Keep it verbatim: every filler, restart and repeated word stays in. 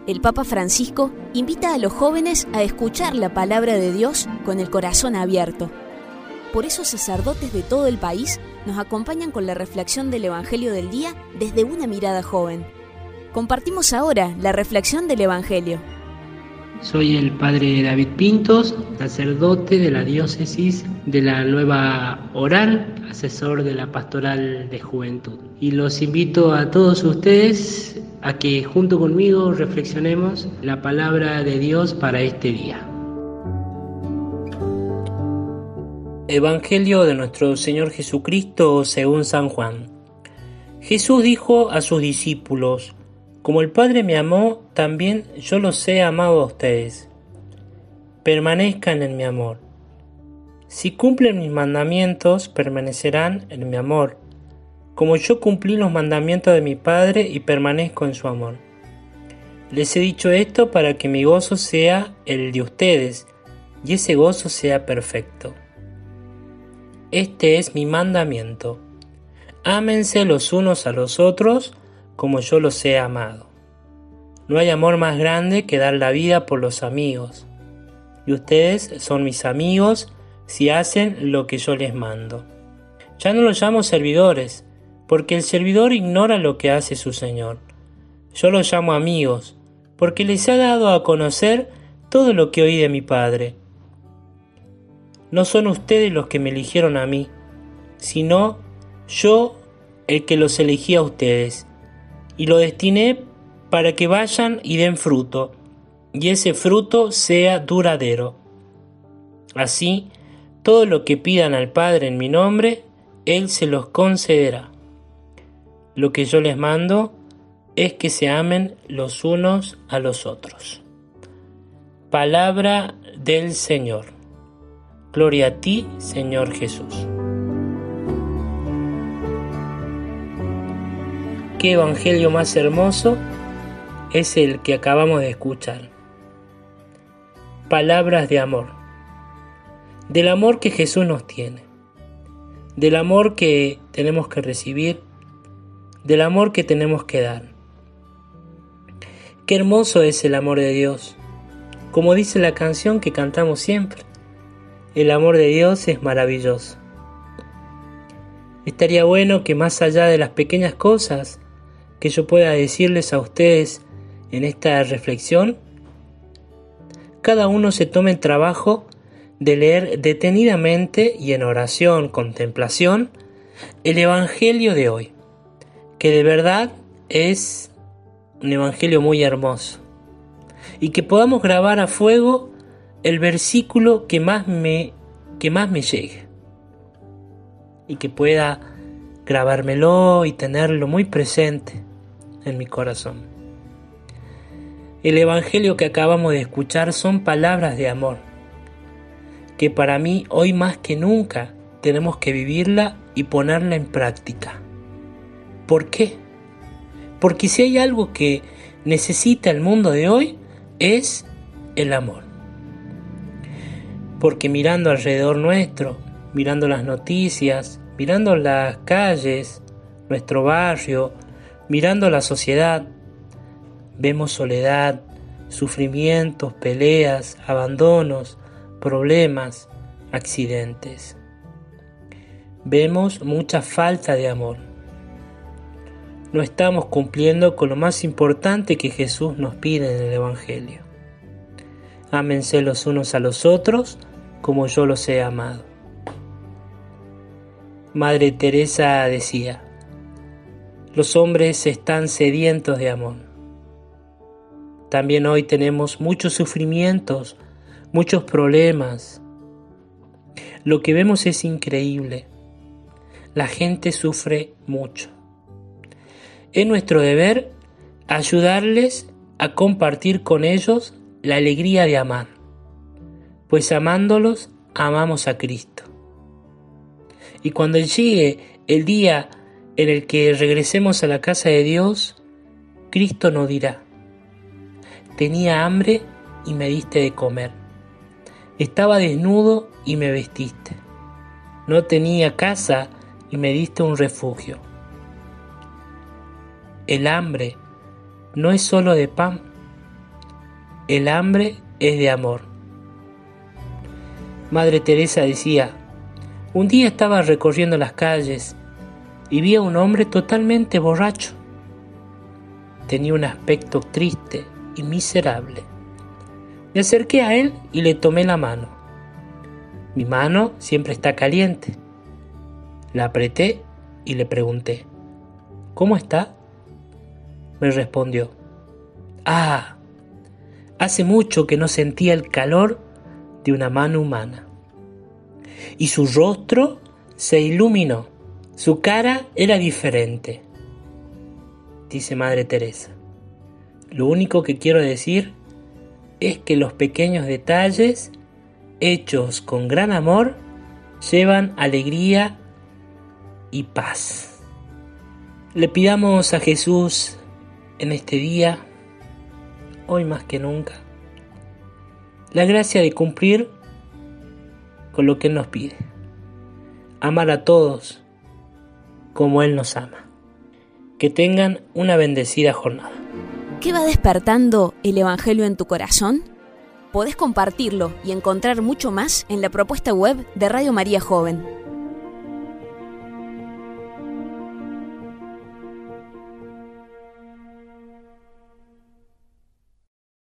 el Papa Francisco invita a los jóvenes a escuchar la palabra de Dios con el corazón abierto. Por eso sacerdotes de todo el país nos acompañan con la reflexión del Evangelio del día desde una mirada joven. Compartimos ahora la reflexión del Evangelio. Soy el padre David Pintos, sacerdote de la diócesis de la Nueva Oral, asesor de la Pastoral de Juventud. Y los invito a todos ustedes a que junto conmigo reflexionemos la palabra de Dios para este día. Evangelio de nuestro Señor Jesucristo según San Juan. Jesús dijo a sus discípulos: Como el Padre me amó, también yo los he amado a ustedes. Permanezcan en mi amor. Si cumplen mis mandamientos, permanecerán en mi amor, como yo cumplí los mandamientos de mi Padre y permanezco en su amor. Les he dicho esto para que mi gozo sea el de ustedes, y ese gozo sea perfecto. Este es mi mandamiento: ámense los unos a los otros, como yo los he amado. No hay amor más grande que dar la vida por los amigos. Y ustedes son mis amigos si hacen lo que yo les mando. Ya no los llamo servidores, porque el servidor ignora lo que hace su Señor. Yo los llamo amigos, porque les he dado a conocer todo lo que oí de mi Padre. No son ustedes los que me eligieron a mí, sino yo el que los elegí a ustedes. Y lo destiné para que vayan y den fruto, y ese fruto sea duradero. Así, todo lo que pidan al Padre en mi nombre, Él se los concederá. Lo que yo les mando es que se amen los unos a los otros. Palabra del Señor. Gloria a ti, Señor Jesús. Qué evangelio más hermoso es el que acabamos de escuchar. Palabras de amor. Del amor que Jesús nos tiene. Del amor que tenemos que recibir. Del amor que tenemos que dar. Qué hermoso es el amor de Dios. Como dice la canción que cantamos siempre, el amor de Dios es maravilloso. Estaría bueno que más allá de las pequeñas cosas que yo pueda decirles a ustedes en esta reflexión, cada uno se tome el trabajo de leer detenidamente y en oración, contemplación, el Evangelio de hoy, que de verdad es un Evangelio muy hermoso, y que podamos grabar a fuego el versículo que más me, que más me llegue, y que pueda grabármelo y tenerlo muy presente en mi corazón. El Evangelio que acabamos de escuchar son palabras de amor, que para mí hoy más que nunca tenemos que vivirla y ponerla en práctica. ¿Por qué? Porque si hay algo que necesita el mundo de hoy es el amor. Porque mirando alrededor nuestro, mirando las noticias, mirando las calles, nuestro barrio, mirando la sociedad, vemos soledad, sufrimientos, peleas, abandonos, problemas, accidentes. Vemos mucha falta de amor. No estamos cumpliendo con lo más importante que Jesús nos pide en el Evangelio. Ámense los unos a los otros como yo los he amado. Madre Teresa decía: los hombres están sedientos de amor. También hoy tenemos muchos sufrimientos, muchos problemas. Lo que vemos es increíble. La gente sufre mucho. Es nuestro deber ayudarles a compartir con ellos la alegría de amar, pues amándolos amamos a Cristo. Y cuando llegue el día en el que regresemos a la casa de Dios, Cristo nos dirá: tenía hambre y me diste de comer, estaba desnudo y me vestiste, no tenía casa y me diste un refugio. El hambre no es solo de pan, el hambre es de amor. Madre Teresa decía, un día estaba recorriendo las calles y vi a un hombre totalmente borracho. Tenía un aspecto triste y miserable. Me acerqué a él y le tomé la mano. Mi mano siempre está caliente. La apreté y le pregunté, ¿cómo está? Me respondió, ah, hace mucho que no sentía el calor de una mano humana. Y su rostro se iluminó, su cara era diferente. Dice Madre Teresa, lo único que quiero decir es que los pequeños detalles, hechos con gran amor, llevan alegría y paz. Le pidamos a Jesús en este día, hoy más que nunca, la gracia de cumplir con lo que Él nos pide. Amar a todos como Él nos ama. Que tengan una bendecida jornada. ¿Qué va despertando el Evangelio en tu corazón? Podés compartirlo y encontrar mucho más en la propuesta web de Radio María Joven.